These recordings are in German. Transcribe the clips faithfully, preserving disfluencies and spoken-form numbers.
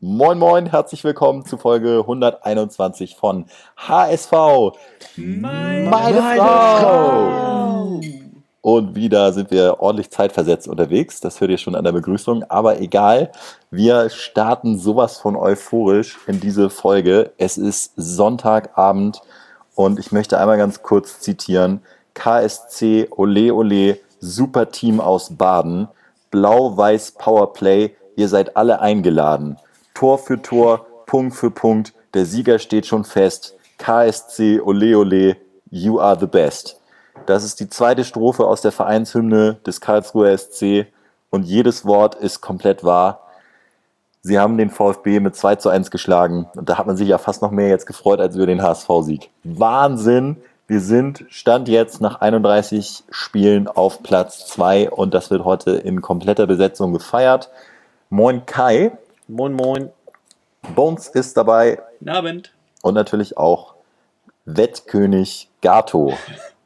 Moin Moin, herzlich willkommen zu Folge hunderteinundzwanzig von H S V. Meine, Meine meine Frau. Frau. Und wieder sind wir ordentlich zeitversetzt unterwegs, das hört ihr schon an der Begrüßung, aber egal, wir starten sowas von euphorisch in diese Folge. Es ist Sonntagabend und ich möchte einmal ganz kurz zitieren: K S C, ole ole, super Team aus Baden, blau-weiß Powerplay, ihr seid alle eingeladen. Tor für Tor, Punkt für Punkt, der Sieger steht schon fest. K S C, ole ole, you are the best. Das ist die zweite Strophe aus der Vereinshymne des Karlsruher S C und jedes Wort ist komplett wahr. Sie haben den VfB mit zwei zu eins geschlagen und da hat man sich ja fast noch mehr jetzt gefreut als über den H S V-Sieg. Wahnsinn! Wir sind, Stand jetzt, nach einunddreißig Spielen auf Platz zwei und das wird heute in kompletter Besetzung gefeiert. Moin Kai. Moin moin. Bones ist dabei. Guten Abend. Und natürlich auch Wettkönig Gato.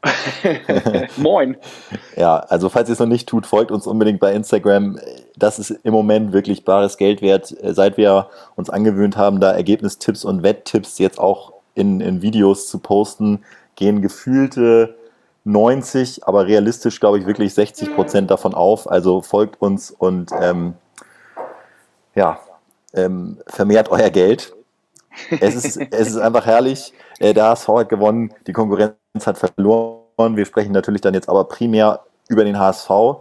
Moin. Ja, also falls ihr es noch nicht tut, folgt uns unbedingt bei Instagram. Das ist im Moment wirklich bares Geld wert, seit wir uns angewöhnt haben, da Ergebnistipps und Wetttipps jetzt auch in, in Videos zu posten, gehen gefühlte neunzig, aber realistisch glaube ich wirklich sechzig Prozent davon auf. Also folgt uns und ähm, ja, ähm, vermehrt euer Geld. Es ist, es ist einfach herrlich. Der H S V hat gewonnen, die Konkurrenz hat verloren. Wir sprechen natürlich dann jetzt aber primär über den H S V.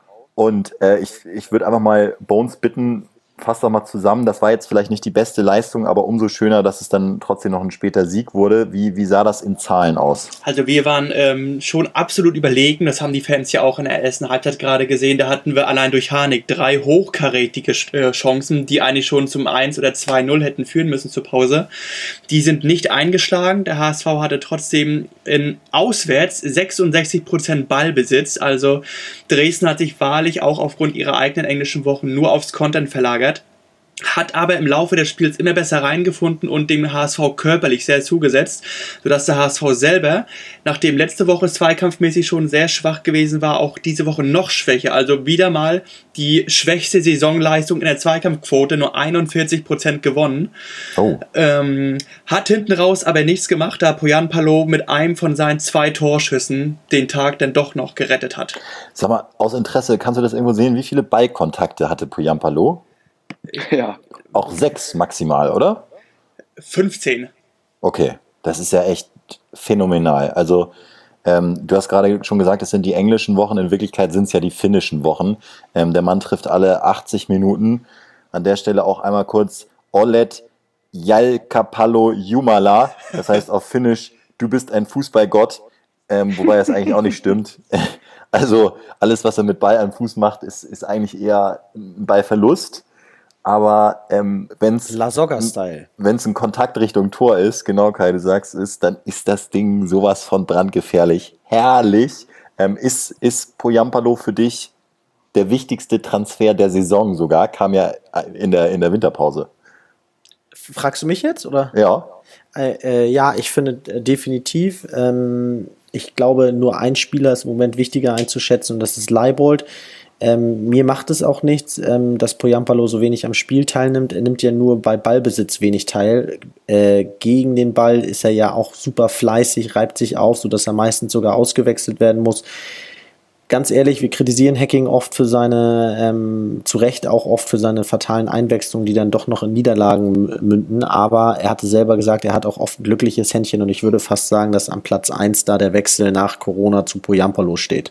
Und äh, ich, ich würde einfach mal Bones bitten, fass doch mal zusammen. Das war jetzt vielleicht nicht die beste Leistung, aber umso schöner, dass es dann trotzdem noch ein später Sieg wurde. Wie, wie sah das in Zahlen aus? Also wir waren ähm, schon absolut überlegen. Das haben die Fans ja auch in der ersten Halbzeit gerade gesehen. Da hatten wir allein durch Harnik drei hochkarätige äh, Chancen, die eigentlich schon zum eins oder zwei null hätten führen müssen zur Pause. Die sind nicht eingeschlagen. Der H S V hatte trotzdem in auswärts sechsundsechzig Prozent Ballbesitz. Also Dresden hat sich wahrlich auch aufgrund ihrer eigenen englischen Wochen nur aufs Kontern verlagert. Hat aber im Laufe des Spiels immer besser reingefunden und dem H S V körperlich sehr zugesetzt, sodass der H S V selber, nachdem letzte Woche zweikampfmäßig schon sehr schwach gewesen war, auch diese Woche noch schwächer. Also wieder mal die schwächste Saisonleistung in der Zweikampfquote, nur einundvierzig Prozent gewonnen. Oh. Ähm, hat hinten raus aber nichts gemacht, da Poyanpalo mit einem von seinen zwei Torschüssen den Tag dann doch noch gerettet hat. Sag mal, aus Interesse, kannst du das irgendwo sehen? Wie viele Ballkontakte hatte Poyanpalo? Ja. Auch sechs maximal, oder? fünfzehn. Okay, das ist ja echt phänomenal. Also ähm, du hast gerade schon gesagt, es sind die englischen Wochen, in Wirklichkeit sind es ja die finnischen Wochen. Ähm, der Mann trifft alle achtzig Minuten. An der Stelle auch einmal kurz Olet Jalkapallo Jumala. Das heißt auf Finnisch, du bist ein Fußballgott, ähm, wobei das eigentlich auch nicht stimmt. Also alles, was er mit Ball am Fuß macht, ist, ist eigentlich eher ein Ballverlust. Aber ähm, wenn es La Soga-Style. wenn es ein Kontakt Richtung Tor ist, genau Kai, du sagst es, dann ist das Ding sowas von brandgefährlich. Herrlich. Ähm, ist, ist Poyanpalo für dich der wichtigste Transfer der Saison sogar? Kam ja in der, in der Winterpause. Fragst du mich jetzt, oder? Ja. Äh, äh, ja, ich finde äh, definitiv. Ähm, ich glaube, nur ein Spieler ist im Moment wichtiger einzuschätzen und das ist Leibold. Ähm, mir macht es auch nichts, ähm, dass Poyanpalo so wenig am Spiel teilnimmt. Er nimmt ja nur bei Ballbesitz wenig teil. Äh, gegen den Ball ist er ja auch super fleißig, reibt sich auf, sodass er meistens sogar ausgewechselt werden muss. Ganz ehrlich, wir kritisieren Hacking oft für seine, ähm, zu Recht auch oft für seine fatalen Einwechslungen, die dann doch noch in Niederlagen münden. Aber er hatte selber gesagt, er hat auch oft ein glückliches Händchen und ich würde fast sagen, dass am Platz eins da der Wechsel nach Corona zu Poyanpalo steht.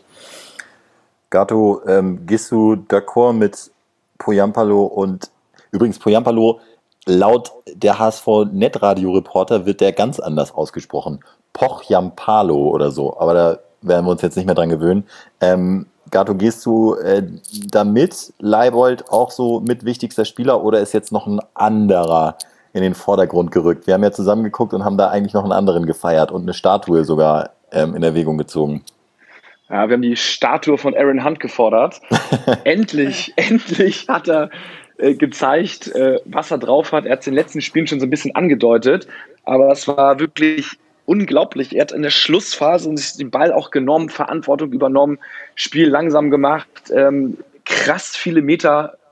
Gato, ähm, gehst du d'accord mit Poyanpalo? Und übrigens Poyanpalo, laut der H S V-Netradio-Reporter wird der ganz anders ausgesprochen. Pochjampalo oder so, aber da werden wir uns jetzt nicht mehr dran gewöhnen. Ähm, Gato, gehst du äh, damit Leibold auch so mit wichtigster Spieler oder ist jetzt noch ein anderer in den Vordergrund gerückt? Wir haben ja zusammen geguckt und haben da eigentlich noch einen anderen gefeiert und eine Statue sogar ähm, in Erwägung gezogen. Ja, wir haben die Statue von Aaron Hunt gefordert. endlich, endlich hat er äh, gezeigt, äh, was er drauf hat. Er hat es in den letzten Spielen schon so ein bisschen angedeutet, aber es war wirklich unglaublich. Er hat in der Schlussphase sich den Ball auch genommen, Verantwortung übernommen, Spiel langsam gemacht, ähm, krass viele Meter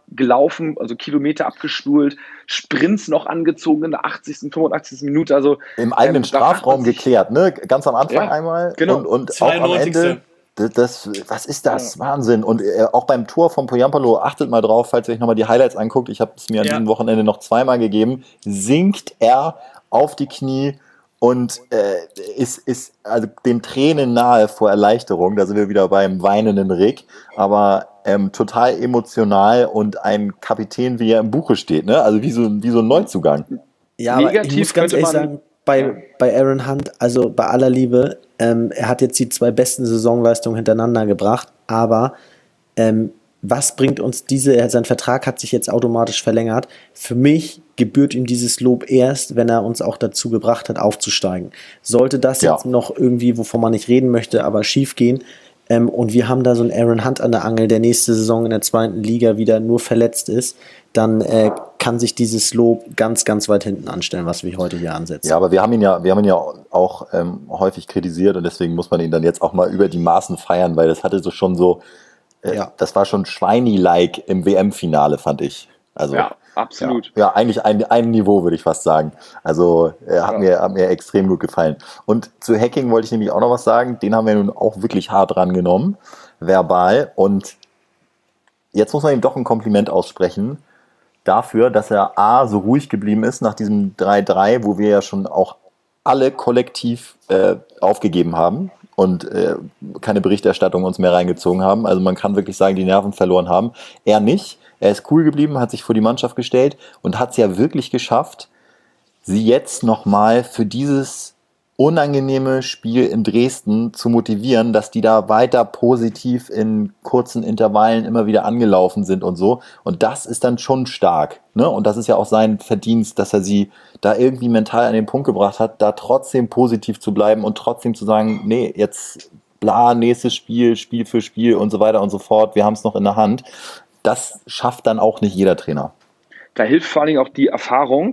gelaufen, also Kilometer abgespult, Sprints noch angezogen in der achtzigsten, fünfundachtzigsten Minute. Also im eigenen ähm, Strafraum geklärt, ne? Ganz am Anfang ja, einmal genau. und, und auch am Ende. Das, das, was ist das? Ja. Wahnsinn. Und äh, auch beim Tor von Poyampalo, achtet mal drauf, falls ihr euch nochmal die Highlights anguckt, ich habe es mir an ja. diesem Wochenende noch zweimal gegeben, sinkt er auf die Knie und äh, ist, ist also dem Tränen nahe vor Erleichterung. Da sind wir wieder beim weinenden Rick, aber ähm, total emotional und ein Kapitän, wie er im Buche steht, ne? Also wie so, wie so ein Neuzugang. Ja, aber Negativ ich muss ganz ehrlich sagen, bei, ja. bei Aaron Hunt, also bei aller Liebe, ähm, er hat jetzt die zwei besten Saisonleistungen hintereinander gebracht, aber ähm, was bringt uns diese, sein Vertrag hat sich jetzt automatisch verlängert. Für mich gebührt ihm dieses Lob erst, wenn er uns auch dazu gebracht hat, aufzusteigen. Sollte das ja. jetzt noch irgendwie, wovon man nicht reden möchte, aber schief gehen, ähm, und wir haben da so einen Aaron Hunt an der Angel, der nächste Saison in der zweiten Liga wieder nur verletzt ist, dann äh, kann sich dieses Lob ganz, ganz weit hinten anstellen, was wir heute hier ansetzen. Ja, aber wir haben ihn ja, wir haben ihn ja auch ähm, häufig kritisiert und deswegen muss man ihn dann jetzt auch mal über die Maßen feiern, weil das hatte so schon so, äh, ja. das war schon Schweini-like im W M-Finale, fand ich. Also, ja, absolut. Ja, ja eigentlich ein, ein Niveau, würde ich fast sagen. Also äh, hat, ja. mir, hat mir extrem gut gefallen. Und zu Hacking wollte ich nämlich auch noch was sagen. Den haben wir nun auch wirklich hart rangenommen, verbal. Und jetzt muss man ihm doch ein Kompliment aussprechen dafür, dass er A, so ruhig geblieben ist nach diesem drei drei, wo wir ja schon auch alle kollektiv äh, aufgegeben haben und äh, keine Berichterstattung uns mehr reingezogen haben. Also man kann wirklich sagen, die Nerven verloren haben. Er nicht. Er ist cool geblieben, hat sich vor die Mannschaft gestellt und hat es ja wirklich geschafft, sie jetzt nochmal für dieses unangenehme Spiel in Dresden zu motivieren, dass die da weiter positiv in kurzen Intervallen immer wieder angelaufen sind und so. Und das ist dann schon stark, ne? Und das ist ja auch sein Verdienst, dass er sie da irgendwie mental an den Punkt gebracht hat, da trotzdem positiv zu bleiben und trotzdem zu sagen, nee, jetzt bla, nächstes Spiel, Spiel für Spiel und so weiter und so fort. Wir haben es noch in der Hand. Das schafft dann auch nicht jeder Trainer. Da hilft vor allen Dingen auch die Erfahrung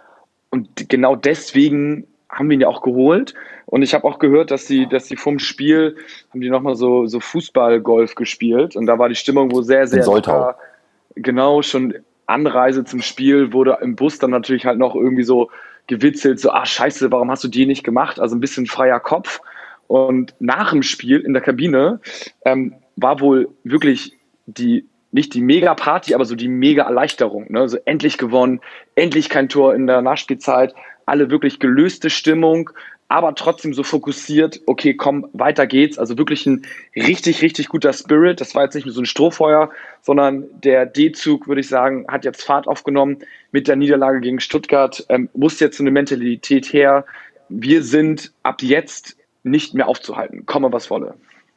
und genau deswegen haben wir ihn ja auch geholt. Und ich habe auch gehört, dass sie, dass sie vom Spiel haben die nochmal so, so Fußball-Golf gespielt. Und da war die Stimmung wohl sehr, sehr locker. Genau, schon Anreise zum Spiel wurde im Bus dann natürlich halt noch irgendwie so gewitzelt, so, ah scheiße, warum hast du die nicht gemacht? Also ein bisschen freier Kopf. Und nach dem Spiel in der Kabine ähm, war wohl wirklich die, nicht die Mega-Party, aber so die Mega-Erleichterung. Ne? So endlich gewonnen, endlich kein Tor in der Nachspielzeit. Alle wirklich gelöste Stimmung, aber trotzdem so fokussiert, okay, komm, weiter geht's. Also wirklich ein richtig, richtig guter Spirit. Das war jetzt nicht nur so ein Strohfeuer, sondern der D-Zug, würde ich sagen, hat jetzt Fahrt aufgenommen mit der Niederlage gegen Stuttgart. Ähm, muss jetzt so eine Mentalität her. Wir sind ab jetzt nicht mehr aufzuhalten. Komme, was wolle.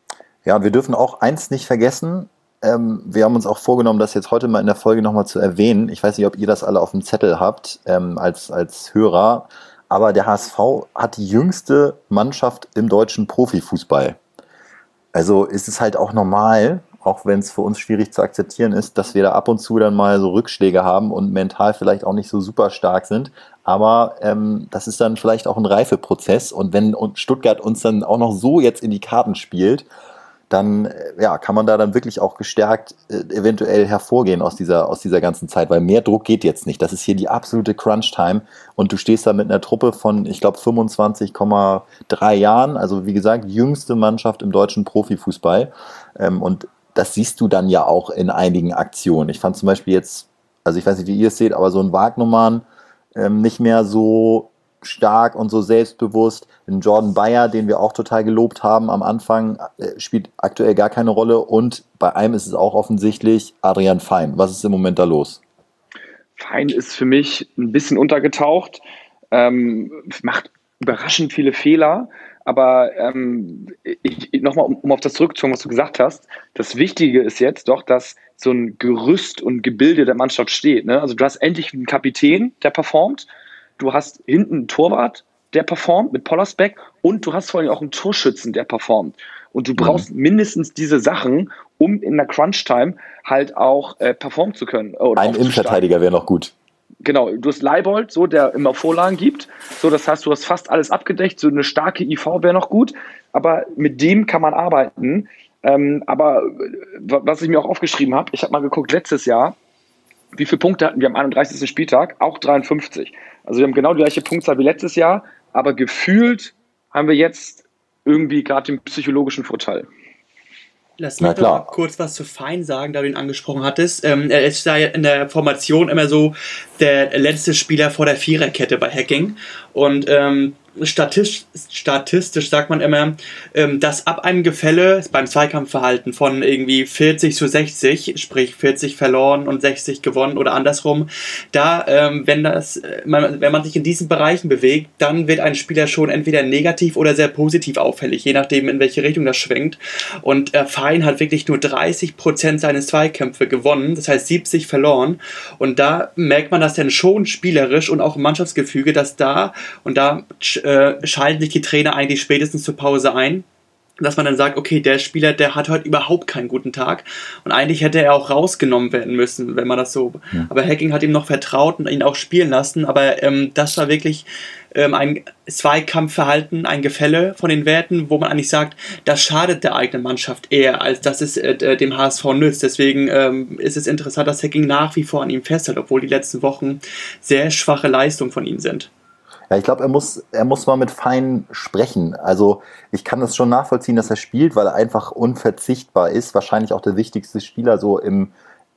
Ja, wir dürfen auch eins nicht vergessen. Ähm, wir haben uns auch vorgenommen, das jetzt heute mal in der Folge nochmal zu erwähnen. Ich weiß nicht, ob ihr das alle auf dem Zettel habt, ähm, als, als Hörer, aber der H S V hat die jüngste Mannschaft im deutschen Profifußball. Also ist es halt auch normal, auch wenn es für uns schwierig zu akzeptieren ist, dass wir da ab und zu dann mal so Rückschläge haben und mental vielleicht auch nicht so super stark sind. Aber ähm, das ist dann vielleicht auch ein Reifeprozess. Und wenn Stuttgart uns dann auch noch so jetzt in die Karten spielt, dann ja, kann man da dann wirklich auch gestärkt äh, eventuell hervorgehen aus dieser, aus dieser ganzen Zeit, weil mehr Druck geht jetzt nicht. Das ist hier die absolute Crunch-Time und du stehst da mit einer Truppe von, ich glaube, fünfundzwanzig Komma drei Jahren, also wie gesagt, jüngste Mannschaft im deutschen Profifußball, ähm, und das siehst du dann ja auch in einigen Aktionen. Ich fand zum Beispiel jetzt, also ich weiß nicht, wie ihr es seht, aber so ein Wagnumann ähm, nicht mehr so stark und so selbstbewusst. In Jordan Bayer, den wir auch total gelobt haben am Anfang, spielt aktuell gar keine Rolle. Und bei einem ist es auch offensichtlich Adrian Fein. Was ist im Moment da los? Fein ist für mich ein bisschen untergetaucht, ähm, macht überraschend viele Fehler. Aber ähm, nochmal, um, um auf das zurückzukommen, was du gesagt hast, das Wichtige ist jetzt doch, dass so ein Gerüst und Gebilde der Mannschaft steht. Ne? Also du hast endlich einen Kapitän, der performt. Du hast hinten einen Torwart, der performt mit Pollersbeck und du hast vor allem auch einen Torschützen, der performt. Und du brauchst mhm. mindestens diese Sachen, um in der Crunch-Time halt auch äh, performen zu können. Oder ein Innenverteidiger wäre noch gut. Genau, du hast Leibold, so, der immer Vorlagen gibt. So, das heißt, du hast fast alles abgedeckt. So eine starke I V wäre noch gut. Aber mit dem kann man arbeiten. Ähm, aber was ich mir auch aufgeschrieben habe, ich habe mal geguckt, letztes Jahr wie viele Punkte hatten wir am einunddreißigsten Spieltag? Auch dreiundfünfzig. Also wir haben genau die gleiche Punktzahl wie letztes Jahr, aber gefühlt haben wir jetzt irgendwie gerade den psychologischen Vorteil. Lass mich doch mal kurz was zu Fein sagen, da du ihn angesprochen hattest. Ähm, er ist da in der Formation immer so der letzte Spieler vor der Viererkette bei Hacking. Und ähm, statistisch, statistisch sagt man immer, ähm, dass ab einem Gefälle beim Zweikampfverhalten von irgendwie vierzig zu sechzig, sprich vierzig verloren und sechzig gewonnen oder andersrum, da, ähm, wenn das, man, wenn man sich in diesen Bereichen bewegt, dann wird ein Spieler schon entweder negativ oder sehr positiv auffällig, je nachdem, in welche Richtung das schwenkt. Und äh, Fein hat wirklich nur dreißig Prozent seines Zweikämpfe gewonnen, das heißt siebzig verloren. Und da merkt man das dann schon spielerisch und auch im Mannschaftsgefüge, dass da und da äh, schalten sich die Trainer eigentlich spätestens zur Pause ein, dass man dann sagt, okay, der Spieler, der hat heute überhaupt keinen guten Tag und eigentlich hätte er auch rausgenommen werden müssen, wenn man das so, ja. Aber Hacking hat ihm noch vertraut und ihn auch spielen lassen, aber ähm, das war wirklich ähm, ein Zweikampfverhalten, ein Gefälle von den Werten, wo man eigentlich sagt, das schadet der eigenen Mannschaft eher, als dass es äh, dem H S V nützt. Deswegen ähm, ist es interessant, dass Hacking nach wie vor an ihm festhält, obwohl die letzten Wochen sehr schwache Leistungen von ihm sind. Ja, ich glaube, er muss, er muss mal mit Fein sprechen. Also ich kann das schon nachvollziehen, dass er spielt, weil er einfach unverzichtbar ist. Wahrscheinlich auch der wichtigste Spieler so im,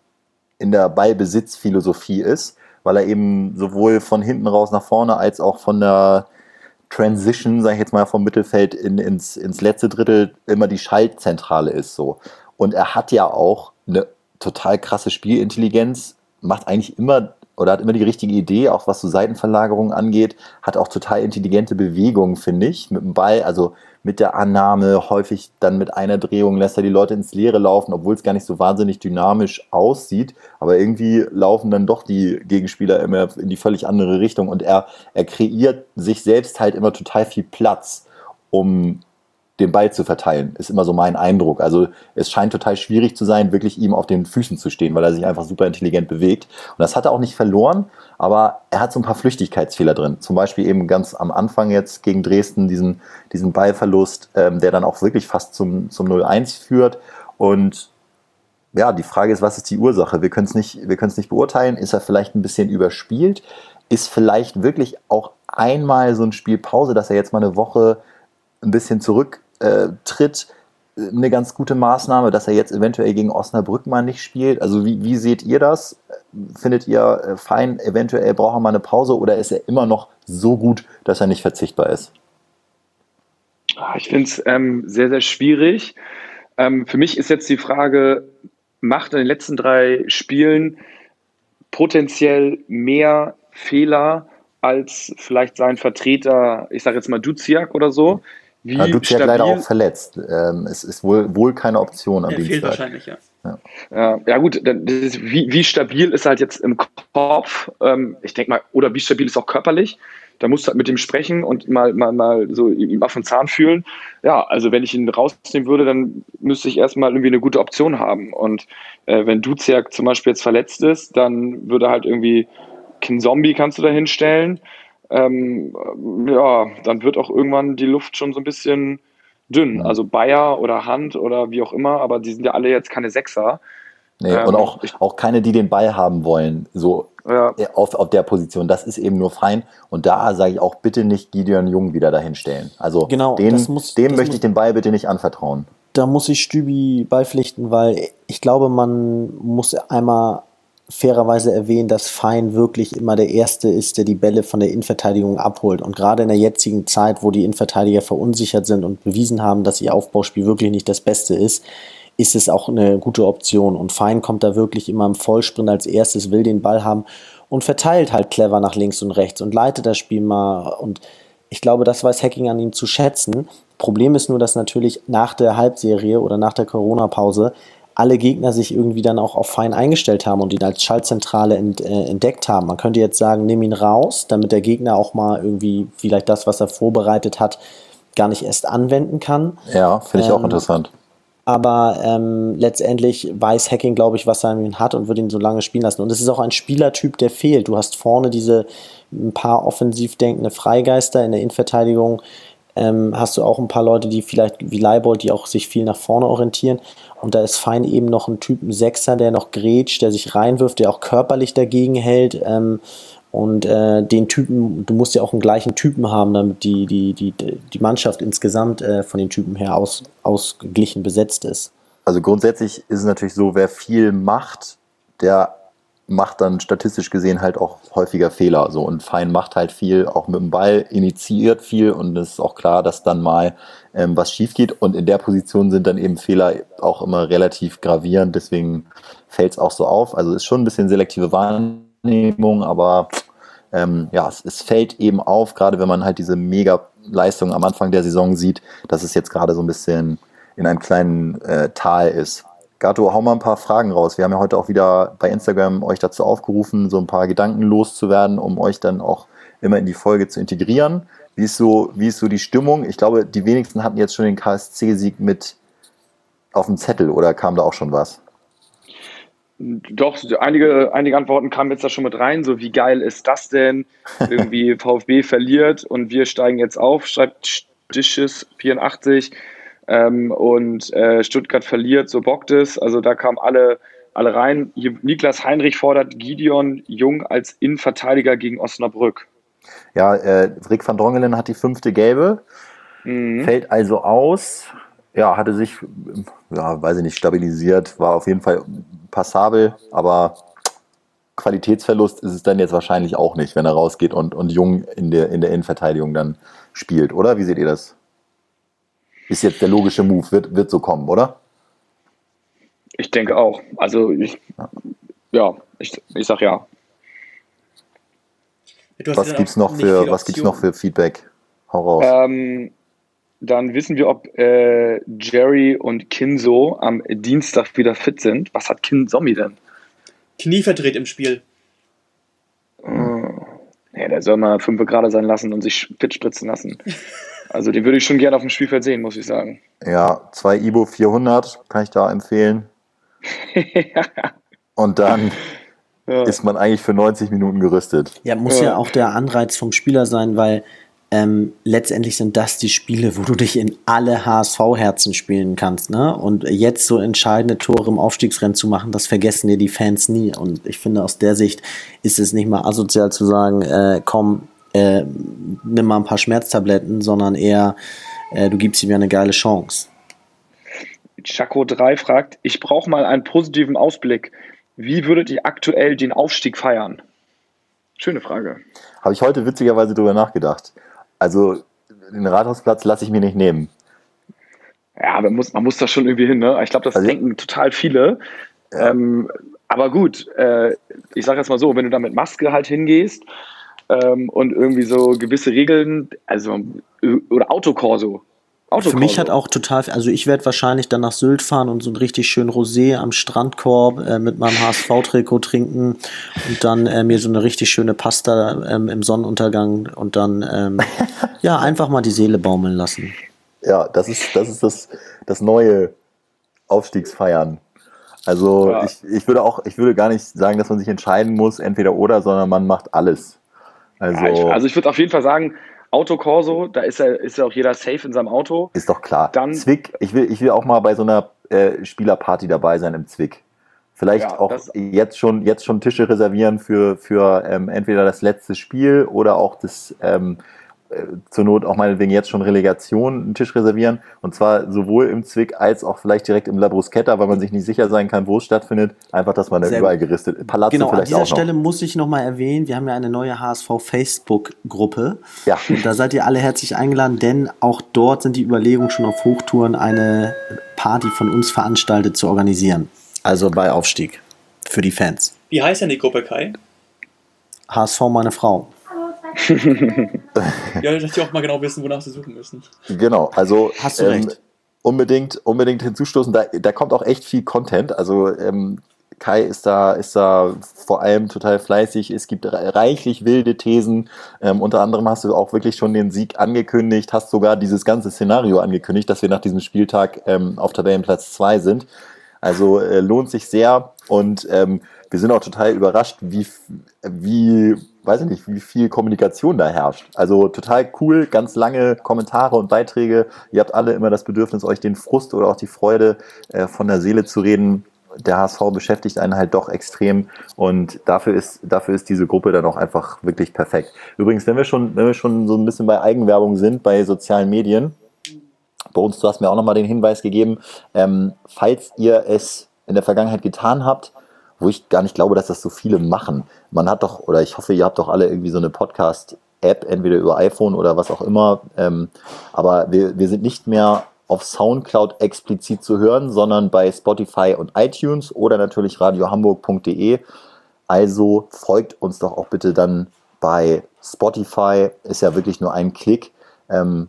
in der Ballbesitzphilosophie ist, weil er eben sowohl von hinten raus nach vorne als auch von der Transition, sage ich jetzt mal, vom Mittelfeld in, ins, ins letzte Drittel immer die Schaltzentrale ist. So. Und er hat ja auch eine total krasse Spielintelligenz, macht eigentlich immer oder hat immer die richtige Idee, auch was so Seitenverlagerungen angeht, hat auch total intelligente Bewegungen, finde ich, mit dem Ball, also mit der Annahme, häufig dann mit einer Drehung lässt er die Leute ins Leere laufen, obwohl es gar nicht so wahnsinnig dynamisch aussieht, aber irgendwie laufen dann doch die Gegenspieler immer in die völlig andere Richtung und er, er kreiert sich selbst halt immer total viel Platz, um den Ball zu verteilen, ist immer so mein Eindruck. Also es scheint total schwierig zu sein, wirklich ihm auf den Füßen zu stehen, weil er sich einfach super intelligent bewegt. Und das hat er auch nicht verloren, aber er hat so ein paar Flüchtigkeitsfehler drin. Zum Beispiel eben ganz am Anfang jetzt gegen Dresden diesen, diesen Ballverlust, ähm, der dann auch wirklich fast zum, zum null eins führt. Und ja, die Frage ist, was ist die Ursache? Wir können es nicht, wir können es nicht beurteilen. Ist er vielleicht ein bisschen überspielt? Ist vielleicht wirklich auch einmal so ein Spiel Pause, dass er jetzt mal eine Woche ein bisschen zurück Äh, tritt, eine ganz gute Maßnahme, dass er jetzt eventuell gegen Osnabrück mal nicht spielt. Also wie, wie seht ihr das? Findet ihr äh, Fein, eventuell braucht er mal eine Pause oder ist er immer noch so gut, dass er nicht verzichtbar ist? Ich finde es ähm, sehr, sehr schwierig. Ähm, für mich ist jetzt die Frage, macht er in den letzten drei Spielen potenziell mehr Fehler als vielleicht sein Vertreter, ich sage jetzt mal Duziak oder so? Wie ja, Duziak leider auch verletzt. Ähm, es ist wohl, wohl keine Option am er Dienstag. Fehlt wahrscheinlich, ja. Ja, ja, ja gut, das ist, wie, wie stabil ist halt jetzt im Kopf, ähm, ich denke mal, oder wie stabil ist auch körperlich, da musst du halt mit ihm sprechen und mal, mal, mal so ihm auf den Zahn fühlen. Ja, also wenn ich ihn rausnehmen würde, dann müsste ich erstmal irgendwie eine gute Option haben und äh, wenn Duziak zum Beispiel jetzt verletzt ist, dann würde halt irgendwie Kin Zombie kannst du da hinstellen. Ähm, ja, dann wird auch irgendwann die Luft schon so ein bisschen dünn. Also Bayer oder Hand oder wie auch immer, aber die sind ja alle jetzt keine Sechser. Nee, ähm, und auch, auch keine, die den Ball haben wollen, so ja. auf, auf der Position. Das ist eben nur Fein. Und da sage ich auch, bitte nicht Gideon Jung wieder dahinstellen. Also genau, den, das muss, dem das möchte muss, ich den Ball bitte nicht anvertrauen. Da muss ich Stübi beipflichten, weil ich glaube, man muss einmal fairerweise erwähnen, dass Fein wirklich immer der Erste ist, der die Bälle von der Innenverteidigung abholt. Und gerade in der jetzigen Zeit, wo die Innenverteidiger verunsichert sind und bewiesen haben, dass ihr Aufbauspiel wirklich nicht das Beste ist, ist es auch eine gute Option. Und Fein kommt da wirklich immer im Vollsprint als erstes, will den Ball haben und verteilt halt clever nach links und rechts und leitet das Spiel mal. Und ich glaube, das weiß Hacking an ihm zu schätzen. Problem ist nur, dass natürlich nach der Halbserie oder nach der Corona-Pause alle Gegner sich irgendwie dann auch auf Fein eingestellt haben und ihn als Schaltzentrale ent, äh, entdeckt haben. Man könnte jetzt sagen, nimm ihn raus, damit der Gegner auch mal irgendwie vielleicht das, was er vorbereitet hat, gar nicht erst anwenden kann. Ja, finde ich ähm, auch interessant. Aber ähm, letztendlich weiß Hacking, glaube ich, was er an ihn hat und wird ihn so lange spielen lassen. Und es ist auch ein Spielertyp, der fehlt. Du hast vorne diese ein paar offensiv denkende Freigeister in der Innenverteidigung. ähm, hast du auch ein paar Leute, die vielleicht wie Leibold, die auch sich viel nach vorne orientieren. Und da ist Fein eben noch ein Typen Sechser, der noch grätscht, der sich reinwirft, der auch körperlich dagegen hält. Ähm, und äh, den Typen, du musst ja auch einen gleichen Typen haben, damit die, die, die, die Mannschaft insgesamt äh, von den Typen her aus, ausgeglichen besetzt ist. Also grundsätzlich ist es natürlich so, wer viel macht, der macht dann statistisch gesehen halt auch häufiger Fehler. So. Und Fein macht halt viel, auch mit dem Ball, initiiert viel und es ist auch klar, dass dann mal ähm, was schief geht. Und in der Position sind dann eben Fehler auch immer relativ gravierend, deswegen fällt es auch so auf. Also ist schon ein bisschen selektive Wahrnehmung, aber ähm, ja, es, es fällt eben auf, gerade wenn man halt diese Mega-Leistung am Anfang der Saison sieht, dass es jetzt gerade so ein bisschen in einem kleinen äh, Tal ist. Gato, hau mal ein paar Fragen raus. Wir haben ja heute auch wieder bei Instagram euch dazu aufgerufen, so ein paar Gedanken loszuwerden, um euch dann auch immer in die Folge zu integrieren. Wie ist so, wie ist so die Stimmung? Ich glaube, die wenigsten hatten jetzt schon den K S C-Sieg mit auf dem Zettel oder kam da auch schon was? Doch, einige, einige Antworten kamen jetzt da schon mit rein. So, wie geil ist das denn? Irgendwie VfB verliert und wir steigen jetzt auf, schreibt Stisches vierundachtzig. Ähm, und äh, Stuttgart verliert, so bockt es. Also da kamen alle, alle rein. Hier, Niklas Heinrich fordert Gideon Jung als Innenverteidiger gegen Osnabrück. Ja, äh, Rick van Drongelen hat die fünfte Gelbe, mhm. fällt also aus. Ja, hatte sich, ja, weiß ich nicht, stabilisiert, war auf jeden Fall passabel, aber Qualitätsverlust ist es dann jetzt wahrscheinlich auch nicht, wenn er rausgeht und, und Jung in der, in der Innenverteidigung dann spielt, oder? Wie seht ihr das? Ist jetzt der logische Move, wird, wird so kommen, oder? Ich denke auch. Also ich, ja, ja ich, ich sag ja. Was gibt's noch für, was gibt's noch für Feedback? Hau raus. Ähm, dann wissen wir, ob äh, Jerry und Kinzo am Dienstag wieder fit sind. Was hat Kinzombie denn? Knie verdreht im Spiel. Hm. Ja, der soll mal fünf gerade sein lassen und sich fit spritzen lassen. Also den würde ich schon gerne auf dem Spielfeld sehen, muss ich sagen. Ja, zwei Ibo vierhundert kann ich da empfehlen. ja. Und dann ja. ist man eigentlich für neunzig Minuten gerüstet. Ja, muss ja, ja auch der Anreiz vom Spieler sein, weil ähm, letztendlich sind das die Spiele, wo du dich in alle H S V-Herzen spielen kannst. Ne? Und jetzt so entscheidende Tore im Aufstiegsrennen zu machen, das vergessen dir die Fans nie. Und ich finde, aus der Sicht ist es nicht mal asozial zu sagen, äh, komm, Äh, nimm mal ein paar Schmerztabletten, sondern eher, äh, du gibst ihm ja eine geile Chance. Chaco drei fragt, ich brauche mal einen positiven Ausblick. Wie würdet ihr aktuell den Aufstieg feiern? Schöne Frage. Habe ich heute witzigerweise drüber nachgedacht. Also den Rathausplatz lasse ich mir nicht nehmen. Ja, man muss, man muss da schon irgendwie hin. Ne? Ich glaube, das also, denken total viele. Ja. Ähm, aber gut, äh, ich sage jetzt mal so, wenn du da mit Maske halt hingehst, und irgendwie so gewisse Regeln, also oder Autokorso. Autokorso. Für mich hat auch total, also ich werde wahrscheinlich dann nach Sylt fahren und so einen richtig schönen Rosé am Strandkorb äh, mit meinem H S V-Trikot trinken und dann äh, mir so eine richtig schöne Pasta ähm, im Sonnenuntergang und dann ähm, ja einfach mal die Seele baumeln lassen. Ja, das ist das ist das, das neue Aufstiegsfeiern. Also ja. ich, ich würde auch, ich würde gar nicht sagen, dass man sich entscheiden muss, entweder oder, sondern man macht alles. Also, ja, ich, also ich würde auf jeden Fall sagen, Autokorso, da ist ja, ist ja auch jeder safe in seinem Auto. Ist doch klar. Dann, Zwick, ich will, ich will auch mal bei so einer äh, Spielerparty dabei sein im Zwick. Vielleicht ja, auch jetzt schon, jetzt schon Tische reservieren für, für ähm, entweder das letzte Spiel oder auch das ähm, äh, zur Not auch meinetwegen jetzt schon Relegation einen Tisch reservieren. Und zwar sowohl im Zwick als auch vielleicht direkt im La Bruschetta, weil man sich nicht sicher sein kann, wo es stattfindet. Einfach, dass man da überall geristet. Palazzo genau, vielleicht auch an dieser noch. Stelle muss ich nochmal erwähnen, wir haben ja eine neue H S V-Facebook-Gruppe. Ja. Und da seid ihr alle herzlich eingeladen, denn auch dort sind die Überlegungen schon auf Hochtouren, eine Party von uns veranstaltet zu organisieren. Also bei Aufstieg. Für die Fans. Wie heißt denn die Gruppe, Kai? H S V meine Frau. Ja, dass die auch mal genau wissen, wonach sie suchen müssen. Genau, also hast du ähm, recht. Unbedingt, unbedingt hinzustoßen. Da, da kommt auch echt viel Content. Also ähm, Kai ist da, ist da vor allem total fleißig. Es gibt reichlich wilde Thesen. Ähm, unter anderem hast du auch wirklich schon den Sieg angekündigt, hast sogar dieses ganze Szenario angekündigt, dass wir nach diesem Spieltag ähm, auf Tabellenplatz zwei sind. Also äh, lohnt sich sehr. Und ähm, wir sind auch total überrascht, wie, wie, weiß ich nicht, wie viel Kommunikation da herrscht. Also total cool, ganz lange Kommentare und Beiträge. Ihr habt alle immer das Bedürfnis, euch den Frust oder auch die Freude äh, von der Seele zu reden. Der H S V beschäftigt einen halt doch extrem und dafür ist, dafür ist diese Gruppe dann auch einfach wirklich perfekt. Übrigens, wenn wir schon, wenn wir schon so ein bisschen bei Eigenwerbung sind, bei sozialen Medien, bei uns, du hast mir auch nochmal den Hinweis gegeben, ähm, falls ihr es in der Vergangenheit getan habt, wo ich gar nicht glaube, dass das so viele machen. Man hat doch, oder ich hoffe, ihr habt doch alle irgendwie so eine Podcast-App, entweder über iPhone oder was auch immer. Ähm, aber wir, wir sind nicht mehr auf Soundcloud explizit zu hören, sondern bei Spotify und iTunes oder natürlich radiohamburg punkt de. Also folgt uns doch auch bitte dann bei Spotify. Ist ja wirklich nur ein Klick. Ähm,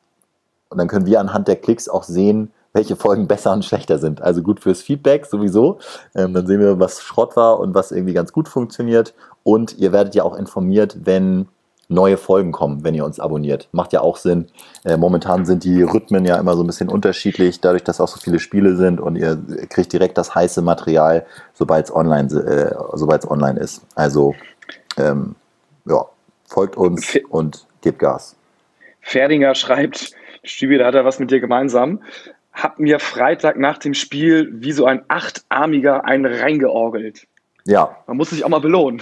und dann können wir anhand der Klicks auch sehen, welche Folgen besser und schlechter sind. Also gut fürs Feedback sowieso. Ähm, dann sehen wir, was Schrott war und was irgendwie ganz gut funktioniert. Und ihr werdet ja auch informiert, wenn neue Folgen kommen, wenn ihr uns abonniert. Macht ja auch Sinn. Äh, momentan sind die Rhythmen ja immer so ein bisschen unterschiedlich, dadurch, dass auch so viele Spiele sind und ihr kriegt direkt das heiße Material, sobald es online, äh, sobald es online ist. Also ähm, ja, folgt uns und gebt Gas. Ferdinger schreibt, Stübi, da hat er was mit dir gemeinsam. Hab mir Freitag nach dem Spiel wie so ein Achtarmiger einen reingeorgelt. Ja. Man muss sich auch mal belohnen.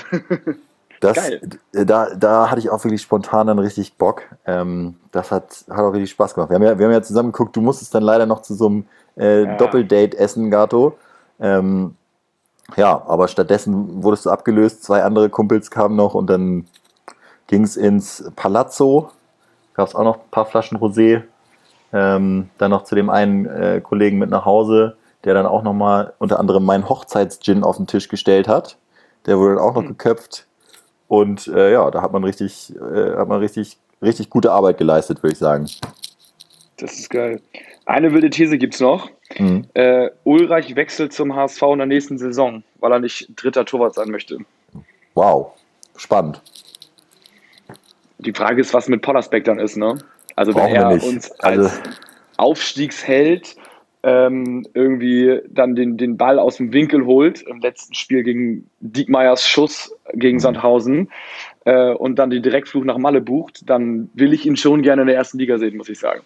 Das, Geil. Da, da hatte ich auch wirklich spontan dann richtig Bock. Ähm, das hat, hat auch richtig Spaß gemacht. Wir haben ja, wir haben ja zusammen geguckt, du musstest dann leider noch zu so einem äh, ja. Doppeldate essen, Gato. Ähm, ja, aber stattdessen wurdest du abgelöst, zwei andere Kumpels kamen noch und dann ging es ins Palazzo. Gab es auch noch ein paar Flaschen Rosé. Ähm, dann noch zu dem einen äh, Kollegen mit nach Hause, der dann auch nochmal unter anderem meinen Hochzeitsgin auf den Tisch gestellt hat. Der wurde dann auch noch mhm. geköpft. Und äh, ja, da hat man richtig, äh, hat man richtig, richtig gute Arbeit geleistet, würde ich sagen. Das ist geil. Eine wilde These gibt es noch. Mhm. Äh, Ulreich wechselt zum H S V in der nächsten Saison, weil er nicht dritter Torwart sein möchte. Wow, spannend. Die Frage ist, was mit Pollersbeck dann ist, ne? Also wenn er uns als also Aufstiegsheld ähm, irgendwie dann den, den Ball aus dem Winkel holt, im letzten Spiel gegen Diekmeyers Schuss gegen mhm. Sandhausen äh, und dann den Direktflug nach Malle bucht, dann will ich ihn schon gerne in der ersten Liga sehen, muss ich sagen.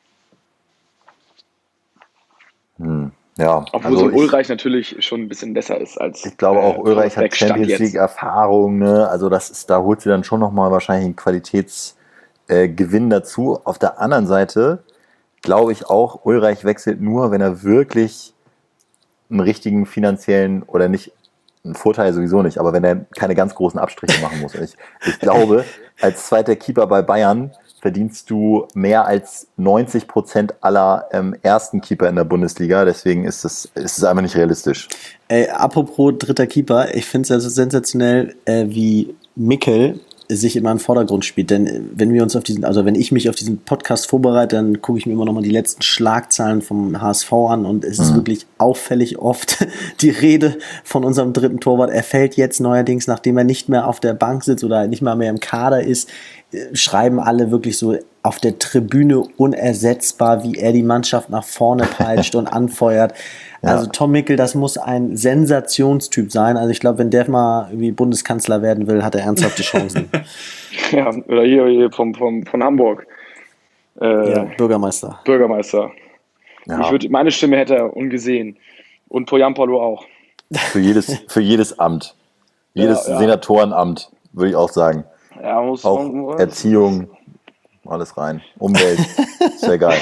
Hm. Ja, obwohl also so ein ich, Ulreich natürlich schon ein bisschen besser ist als. Ich glaube auch, äh, Ulreich hat Champions League Erfahrung, ne? Also das ist, da holt sie dann schon nochmal wahrscheinlich einen Qualitätsgewinn äh, dazu. Auf der anderen Seite glaube ich auch, Ulreich wechselt nur, wenn er wirklich einen richtigen finanziellen oder nicht, einen Vorteil sowieso nicht, aber wenn er keine ganz großen Abstriche machen muss. Ich, ich glaube, als zweiter Keeper bei Bayern verdienst du mehr als neunzig Prozent aller ähm, ersten Keeper in der Bundesliga. Deswegen ist es, ist es einfach nicht realistisch. Ey, apropos dritter Keeper, ich finde es also sensationell, äh, wie Mickel sich immer im Vordergrund spielt. Denn wenn wir uns auf diesen, also wenn ich mich auf diesen Podcast vorbereite, dann gucke ich mir immer nochmal die letzten Schlagzeilen vom H S V an und es ist mhm. wirklich auffällig oft die Rede von unserem dritten Torwart. Er fällt jetzt neuerdings, nachdem er nicht mehr auf der Bank sitzt oder nicht mal mehr im Kader ist, schreiben alle wirklich so auf der Tribüne unersetzbar, wie er die Mannschaft nach vorne peitscht und anfeuert. Ja. Also Tom Mickel, das muss ein Sensationstyp sein. Also ich glaube, wenn der mal irgendwie Bundeskanzler werden will, hat er ernsthafte Chancen. Ja, oder hier, hier vom, vom, von Hamburg. Äh, ja, Bürgermeister. Bürgermeister. Ja. Ich würd, meine Stimme hätte er ungesehen. Und Poyampalo auch. Für jedes, für jedes Amt. Jedes ja, ja. Senatorenamt, würde ich auch sagen. Ja, muss auch man, Erziehung, alles rein. Umwelt, ist ja geil.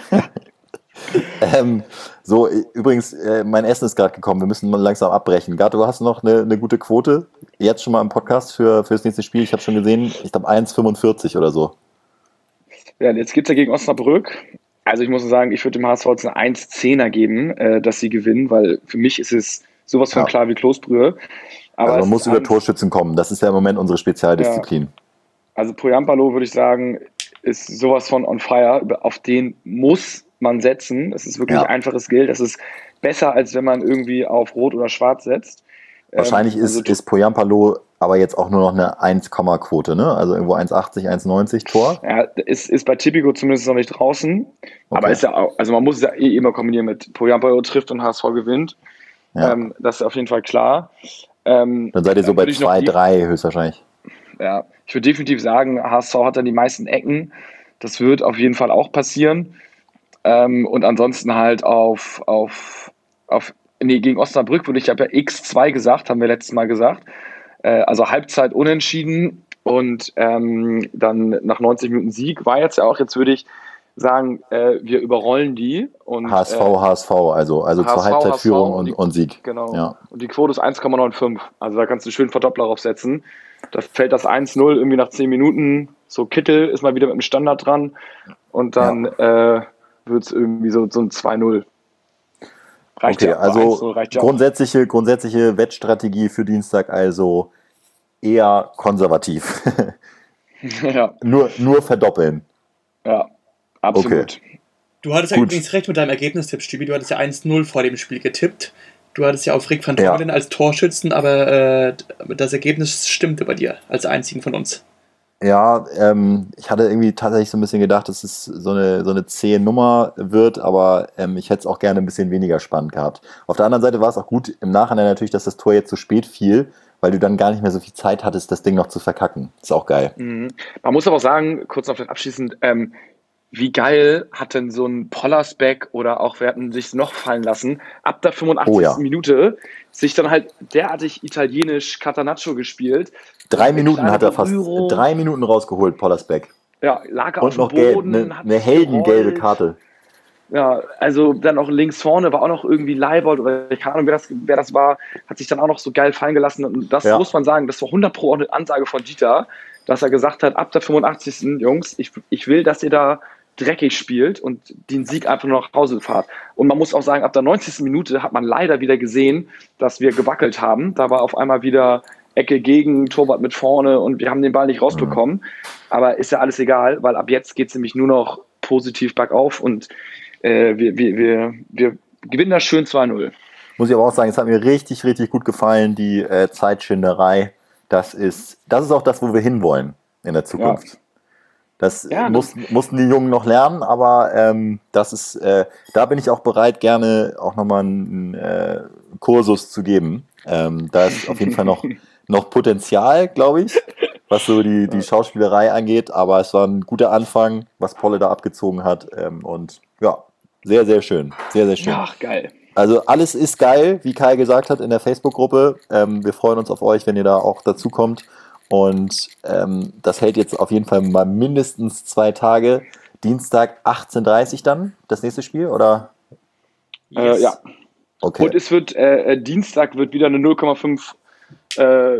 ähm, so, übrigens, äh, mein Essen ist gerade gekommen. Wir müssen mal langsam abbrechen. Gato, hast du noch eine, eine gute Quote? Jetzt schon mal im Podcast für, für das nächste Spiel. Ich habe schon gesehen, ich glaube eins Komma fünfundvierzig oder so. Ja, jetzt gibt es ja gegen Osnabrück. Also ich muss sagen, ich würde dem H S V jetzt eine eins Komma zehner geben, äh, dass sie gewinnen, weil für mich ist es sowas von ja. klar wie Kloßbrühe. Aber also man muss über Torschützen kommen. Das ist ja im Moment unsere Spezialdisziplin. Ja. Also Poyampalo, würde ich sagen, ist sowas von on fire. Auf den muss man setzen. Das ist wirklich ja. einfaches Geld. Das ist besser, als wenn man irgendwie auf Rot oder Schwarz setzt. Wahrscheinlich ähm, also ist, ist Poyampalo aber jetzt auch nur noch eine eins-Quote, ne? Also irgendwo eins Komma achtzig, eins Komma neunzig Tor. Ja, ist, ist bei Tipico zumindest noch nicht draußen. Okay. Aber ist ja auch, also man muss es ja eh immer kombinieren mit Poyampalo trifft und H S V gewinnt. Ja. Ähm, das ist auf jeden Fall klar. Ähm, Dann seid ihr so bei würde ich noch zwei, die- drei höchstwahrscheinlich. Ja, ich würde definitiv sagen, H S V hat dann die meisten Ecken. Das wird auf jeden Fall auch passieren. Ähm, und ansonsten halt auf, auf, auf nee, gegen Osnabrück würde ich, ich habe ja X zwei gesagt, haben wir letztes Mal gesagt. Äh, also Halbzeit unentschieden und ähm, dann nach neunzig Minuten Sieg war jetzt ja auch, jetzt würde ich sagen, äh, wir überrollen die. Und, H S V, äh, H S V, also, also zur H S V, Halbzeitführung H S V und, die- und Sieg. Genau. Ja. Und die Quote ist eins Komma fünfundneunzig. Also da kannst du schön Verdoppler draufsetzen. Da fällt das eins null irgendwie nach zehn Minuten. So Kittel ist mal wieder mit dem Standard dran. Und dann äh, wird es irgendwie so, so ein zwei null. Reicht Okay, ja. eins null also reicht ja auch. grundsätzliche, grundsätzliche Wettstrategie für Dienstag also eher konservativ. ja, nur, nur verdoppeln. ja, absolut. Du hattest ja Gut. übrigens recht mit deinem Ergebnistipp, Stübi. Du hattest ja eins null vor dem Spiel getippt. Du hattest ja auf Rick van Ja. Tonglen als Torschützen, aber äh, das Ergebnis stimmte bei dir als einzigen von uns. Ja, ähm, ich hatte irgendwie tatsächlich so ein bisschen gedacht, dass es so eine, so eine zähe Nummer wird, aber ähm, ich hätte es auch gerne ein bisschen weniger spannend gehabt. Auf der anderen Seite war es auch gut im Nachhinein natürlich, dass das Tor jetzt so spät fiel, weil du dann gar nicht mehr so viel Zeit hattest, das Ding noch zu verkacken. Ist auch geil. Mhm. Man muss aber auch sagen, kurz noch vielleicht abschließend, ähm, wie geil hat denn so ein Pollersbeck oder auch, wir hatten sich noch fallen lassen, ab der fünfundachtzigsten Oh ja. Minute sich dann halt derartig italienisch Catanaccio gespielt. Drei Eine Minuten kleine hat er fast, Berührung. drei Minuten rausgeholt, Pollersbeck. Ja, lag er Und auf dem noch gelb, Boden, eine, hat eine sich heldengelbe gerollt. Karte. Ja, also dann auch links vorne war auch noch irgendwie Leibold oder keine Ahnung, wer das, wer das war, hat sich dann auch noch so geil fallen gelassen. Und das Ja. muss man sagen, das war hundert Pro eine Ansage von Dieter, dass er gesagt hat, ab der fünfundachtzigsten Jungs, ich, ich will, dass ihr da dreckig spielt und den Sieg einfach nur nach Hause fahrt. Und man muss auch sagen, ab der neunzigsten Minute hat man leider wieder gesehen, dass wir gewackelt haben. Da war auf einmal wieder Ecke gegen, Torwart mit vorne und wir haben den Ball nicht rausbekommen. Mhm. Aber ist ja alles egal, weil ab jetzt geht es nämlich nur noch positiv bergauf und äh, wir, wir, wir, wir gewinnen das schön zwei null. Muss ich aber auch sagen, es hat mir richtig, richtig gut gefallen, die äh, Zeitschinderei. Das ist, das ist auch das, wo wir hinwollen in der Zukunft. Ja. Das ja, muss, mussten die Jungen noch lernen, aber ähm, das ist, äh, da bin ich auch bereit, gerne auch nochmal einen äh, Kursus zu geben. Ähm, da ist auf jeden Fall noch, noch Potenzial, glaube ich, was so die, die Schauspielerei angeht, aber es war ein guter Anfang, was Polle da abgezogen hat ähm, und ja, sehr, sehr schön, sehr, sehr schön. Ach, geil. Also alles ist geil, wie Kai gesagt hat in der Facebook-Gruppe. Ähm, wir freuen uns auf euch, wenn ihr da auch dazu kommt. Und ähm, das hält jetzt auf jeden Fall mal mindestens zwei Tage. Dienstag achtzehn Uhr dreißig dann, das nächste Spiel, oder? Yes. Äh, ja. Okay. Und es wird, äh, Dienstag wird wieder eine null Komma fünf äh,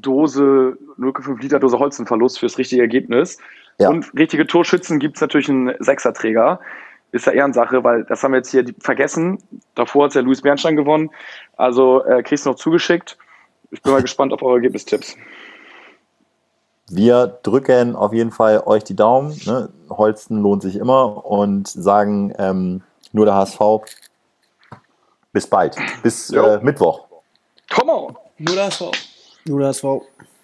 Dose, null Komma fünf Liter Dose Holzenverlust fürs richtige Ergebnis. Ja. Und richtige Torschützen gibt es natürlich einen Sechserträger. Ist ja Ehrensache, weil das haben wir jetzt hier vergessen. Davor hat ja Luis Bernstein gewonnen. Also äh, kriegst du noch zugeschickt. Ich bin mal gespannt auf eure Ergebnistipps. Wir drücken auf jeden Fall euch die Daumen. Ne? Holsten lohnt sich immer und sagen ähm, nur der H S V. Bis bald. Bis äh, Mittwoch. Come on! Nur der H S V. Nur der H S V.